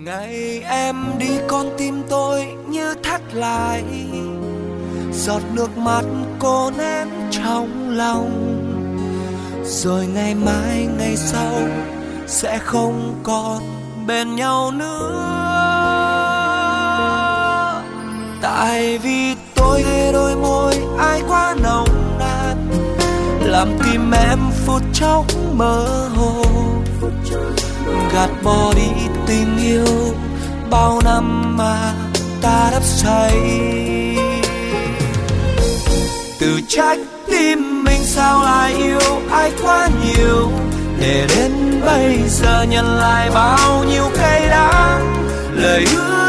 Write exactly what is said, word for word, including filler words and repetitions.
Ngày em đi con tim tôi như thắt lại, giọt nước mắt cô ném trong lòng. Rồi ngày mai ngày sau sẽ không còn bên nhau nữa. Tại vì tôi nghe đôi môi ai quá nồng nàn, làm tim em phút chốc mơ hồ, gạt bỏ đi tình yêu bao năm mà ta đắp say. Từ trách tim mình sao lại yêu ai quá nhiều, để đến bây giờ nhận lại bao nhiêu cay đắng. Lời hứa